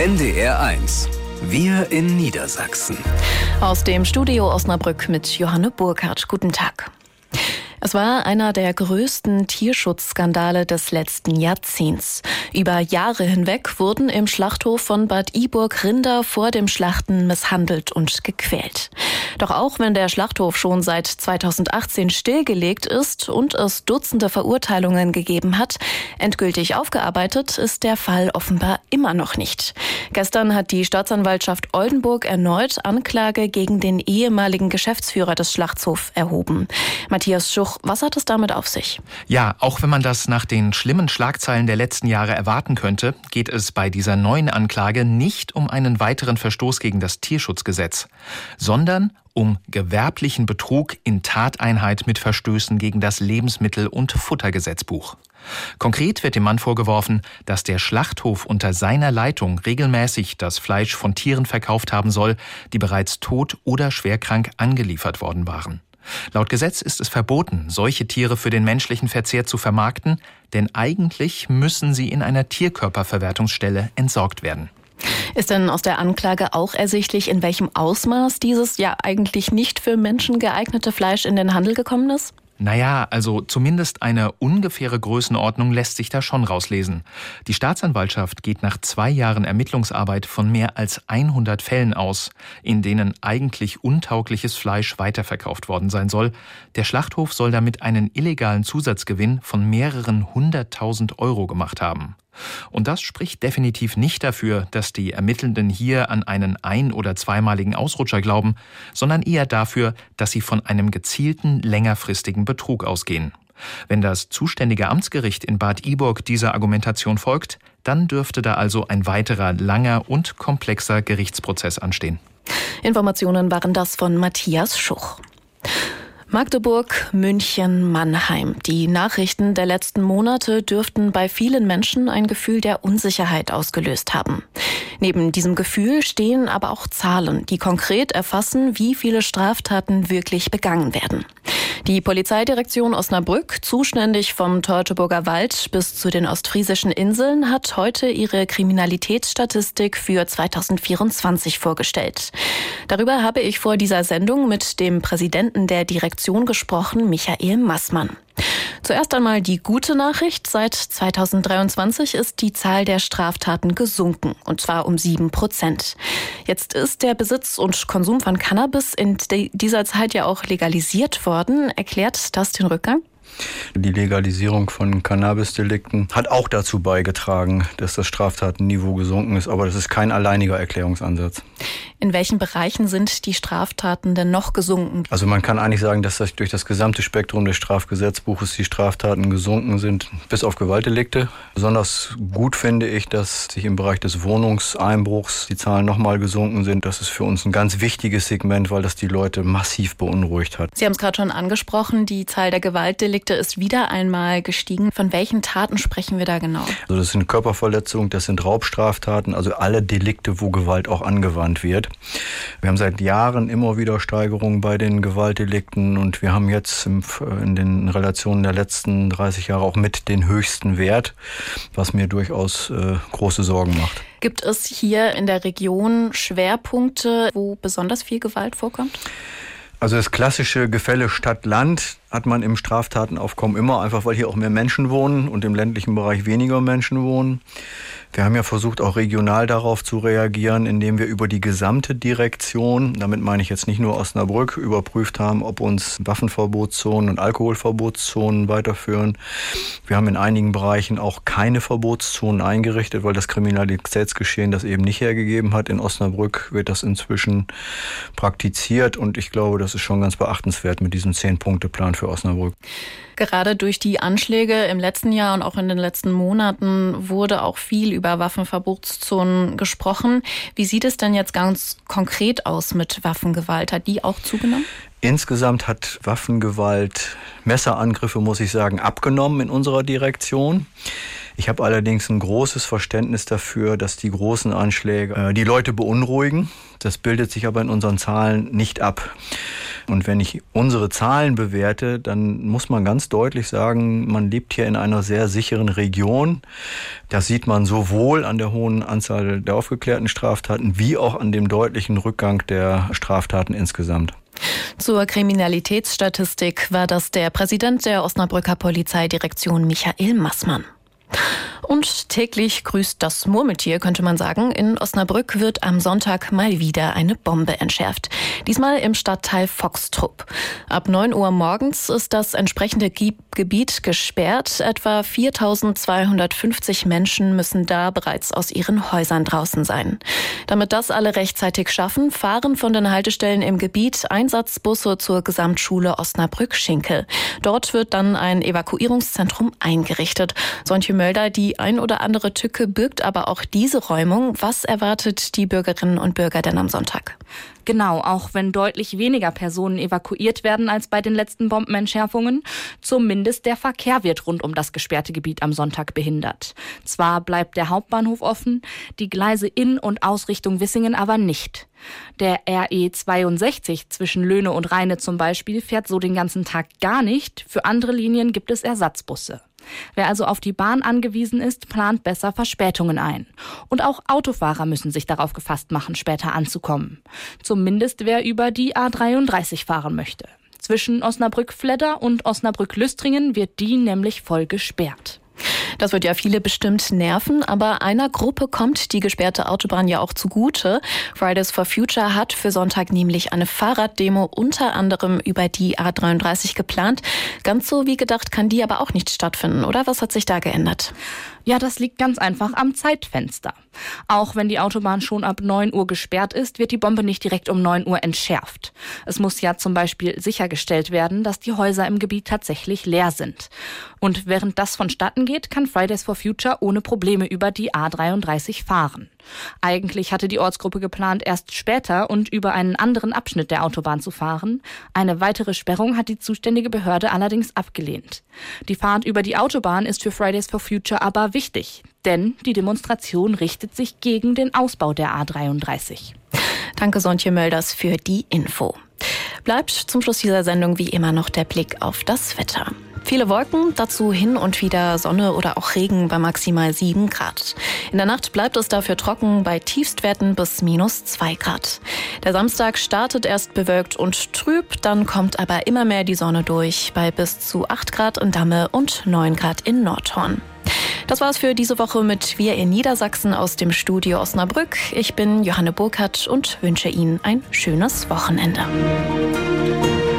NDR1. Wir in Niedersachsen. Aus dem Studio Osnabrück mit Johanne Burkhardt. Guten Tag. Es war einer der größten Tierschutzskandale des letzten Jahrzehnts. Über Jahre hinweg wurden im Schlachthof von Bad Iburg Rinder vor dem Schlachten misshandelt und gequält. Doch auch wenn der Schlachthof schon seit 2018 stillgelegt ist und es Dutzende Verurteilungen gegeben hat, endgültig aufgearbeitet ist der Fall offenbar immer noch nicht. Gestern hat die Staatsanwaltschaft Oldenburg erneut Anklage gegen den ehemaligen Geschäftsführer des Schlachthofs erhoben. Matthias Schuch, was hat es damit auf sich? Ja, auch wenn man das nach den schlimmen Schlagzeilen der letzten Jahre erwarten könnte, geht es bei dieser neuen Anklage nicht um einen weiteren Verstoß gegen das Tierschutzgesetz, sondern um gewerblichen Betrug in Tateinheit mit Verstößen gegen das Lebensmittel- und Futtergesetzbuch. Konkret wird dem Mann vorgeworfen, dass der Schlachthof unter seiner Leitung regelmäßig das Fleisch von Tieren verkauft haben soll, die bereits tot oder schwerkrank angeliefert worden waren. Laut Gesetz ist es verboten, solche Tiere für den menschlichen Verzehr zu vermarkten, denn eigentlich müssen sie in einer Tierkörperverwertungsstelle entsorgt werden. Ist denn aus der Anklage auch ersichtlich, in welchem Ausmaß dieses ja eigentlich nicht für Menschen geeignete Fleisch in den Handel gekommen ist? Naja, also zumindest eine ungefähre Größenordnung lässt sich da schon rauslesen. Die Staatsanwaltschaft geht nach 2 Jahren Ermittlungsarbeit von mehr als 100 Fällen aus, in denen eigentlich untaugliches Fleisch weiterverkauft worden sein soll. Der Schlachthof soll damit einen illegalen Zusatzgewinn von mehreren 100.000 Euro gemacht haben. Und das spricht definitiv nicht dafür, dass die Ermittelnden hier an einen ein- oder zweimaligen Ausrutscher glauben, sondern eher dafür, dass sie von einem gezielten, längerfristigen Betrug ausgehen. Wenn das zuständige Amtsgericht in Bad Iburg dieser Argumentation folgt, dann dürfte da also ein weiterer langer und komplexer Gerichtsprozess anstehen. Informationen waren das von Matthias Schuch. Magdeburg, München, Mannheim. Die Nachrichten der letzten Monate dürften bei vielen Menschen ein Gefühl der Unsicherheit ausgelöst haben. Neben diesem Gefühl stehen aber auch Zahlen, die konkret erfassen, wie viele Straftaten wirklich begangen werden. Die Polizeidirektion Osnabrück, zuständig vom Teutoburger Wald bis zu den ostfriesischen Inseln, hat heute ihre Kriminalitätsstatistik für 2024 vorgestellt. Darüber habe ich vor dieser Sendung mit dem Präsidenten der Direktion gesprochen, Michael Maßmann. Zuerst einmal die gute Nachricht. Seit 2023 ist die Zahl der Straftaten gesunken, und zwar um 7%. Jetzt ist der Besitz und Konsum von Cannabis in dieser Zeit ja auch legalisiert worden. Erklärt das den Rückgang? Die Legalisierung von Cannabisdelikten hat auch dazu beigetragen, dass das Straftatenniveau gesunken ist, aber das ist kein alleiniger Erklärungsansatz. In welchen Bereichen sind die Straftaten denn noch gesunken? Also man kann eigentlich sagen, dass durch das gesamte Spektrum des Strafgesetzbuches die Straftaten gesunken sind, bis auf Gewaltdelikte. Besonders gut finde ich, dass sich im Bereich des Wohnungseinbruchs die Zahlen nochmal gesunken sind. Das ist für uns ein ganz wichtiges Segment, weil das die Leute massiv beunruhigt hat. Sie haben es gerade schon angesprochen, die Zahl der Gewaltdelikte ist wieder einmal gestiegen. Von welchen Taten sprechen wir da genau? Also das sind Körperverletzungen, das sind Raubstraftaten, also alle Delikte, wo Gewalt auch angewandt wird. Wir haben seit Jahren immer wieder Steigerungen bei den Gewaltdelikten und wir haben jetzt in den Relationen der letzten 30 Jahre auch mit den höchsten Wert, was mir durchaus große Sorgen macht. Gibt es hier in der Region Schwerpunkte, wo besonders viel Gewalt vorkommt? Also das klassische Gefälle Stadt-Land hat man im Straftatenaufkommen immer, einfach weil hier auch mehr Menschen wohnen und im ländlichen Bereich weniger Menschen wohnen. Wir haben ja versucht, auch regional darauf zu reagieren, indem wir über die gesamte Direktion, damit meine ich jetzt nicht nur Osnabrück, überprüft haben, ob uns Waffenverbotszonen und Alkoholverbotszonen weiterführen. Wir haben in einigen Bereichen auch keine Verbotszonen eingerichtet, weil das Kriminalitätsgeschehen das eben nicht hergegeben hat. In Osnabrück wird das inzwischen praktiziert und ich glaube, das ist schon ganz beachtenswert mit diesem 10-Punkte-Plan für Osnabrück. Gerade durch die Anschläge im letzten Jahr und auch in den letzten Monaten wurde auch viel über Waffenverbotszonen gesprochen. Wie sieht es denn jetzt ganz konkret aus mit Waffengewalt? Hat die auch zugenommen? Insgesamt hat Waffengewalt, Messerangriffe, muss ich sagen, abgenommen in unserer Direktion. Ich habe allerdings ein großes Verständnis dafür, dass die großen Anschläge die Leute beunruhigen. Das bildet sich aber in unseren Zahlen nicht ab. Und wenn ich unsere Zahlen bewerte, dann muss man ganz deutlich sagen, man lebt hier in einer sehr sicheren Region. Das sieht man sowohl an der hohen Anzahl der aufgeklärten Straftaten wie auch an dem deutlichen Rückgang der Straftaten insgesamt. Zur Kriminalitätsstatistik war das der Präsident der Osnabrücker Polizeidirektion Michael Maßmann. Und täglich grüßt das Murmeltier, könnte man sagen. In Osnabrück wird am Sonntag mal wieder eine Bombe entschärft. Diesmal im Stadtteil Foxtrupp. Ab 9 Uhr morgens ist das entsprechende Gebiet gesperrt. Etwa 4.250 Menschen müssen da bereits aus ihren Häusern draußen sein. Damit das alle rechtzeitig schaffen, fahren von den Haltestellen im Gebiet Einsatzbusse zur Gesamtschule Osnabrück-Schinkel. Dort wird dann ein Evakuierungszentrum eingerichtet. Sonja Mölder, die ein oder andere Tücke birgt aber auch diese Räumung. Was erwartet die Bürgerinnen und Bürger denn am Sonntag? Genau, auch wenn deutlich weniger Personen evakuiert werden als bei den letzten Bombenentschärfungen, zumindest der Verkehr wird rund um das gesperrte Gebiet am Sonntag behindert. Zwar bleibt der Hauptbahnhof offen, die Gleise in und aus Richtung Wissingen aber nicht. Der RE 62 zwischen Löhne und Rheine zum Beispiel fährt so den ganzen Tag gar nicht. Für andere Linien gibt es Ersatzbusse. Wer also auf die Bahn angewiesen ist, plant besser Verspätungen ein. Und auch Autofahrer müssen sich darauf gefasst machen, später anzukommen. Zumindest wer über die A33 fahren möchte. Zwischen Osnabrück-Fledder und Osnabrück-Lüstringen wird die nämlich voll gesperrt. Das wird ja viele bestimmt nerven, aber einer Gruppe kommt die gesperrte Autobahn ja auch zugute. Fridays for Future hat für Sonntag nämlich eine Fahrraddemo unter anderem über die A33 geplant. Ganz so wie gedacht kann die aber auch nicht stattfinden, oder? Was hat sich da geändert? Ja, das liegt ganz einfach am Zeitfenster. Auch wenn die Autobahn schon ab 9 Uhr gesperrt ist, wird die Bombe nicht direkt um 9 Uhr entschärft. Es muss ja zum Beispiel sichergestellt werden, dass die Häuser im Gebiet tatsächlich leer sind. Und während das vonstatten geht, kann Fridays for Future ohne Probleme über die A33 fahren. Eigentlich hatte die Ortsgruppe geplant, erst später und über einen anderen Abschnitt der Autobahn zu fahren. Eine weitere Sperrung hat die zuständige Behörde allerdings abgelehnt. Die Fahrt über die Autobahn ist für Fridays for Future aber wichtig, denn die Demonstration richtet sich gegen den Ausbau der A33. Danke, Sonja Mölders, für die Info. Bleibt zum Schluss dieser Sendung wie immer noch der Blick auf das Wetter. Viele Wolken, dazu hin und wieder Sonne oder auch Regen bei maximal 7 Grad. In der Nacht bleibt es dafür trocken bei Tiefstwerten bis -2 Grad. Der Samstag startet erst bewölkt und trüb, dann kommt aber immer mehr die Sonne durch bei bis zu 8 Grad in Damme und 9 Grad in Nordhorn. Das war's für diese Woche mit Wir in Niedersachsen aus dem Studio Osnabrück. Ich bin Johanne Burkhardt und wünsche Ihnen ein schönes Wochenende.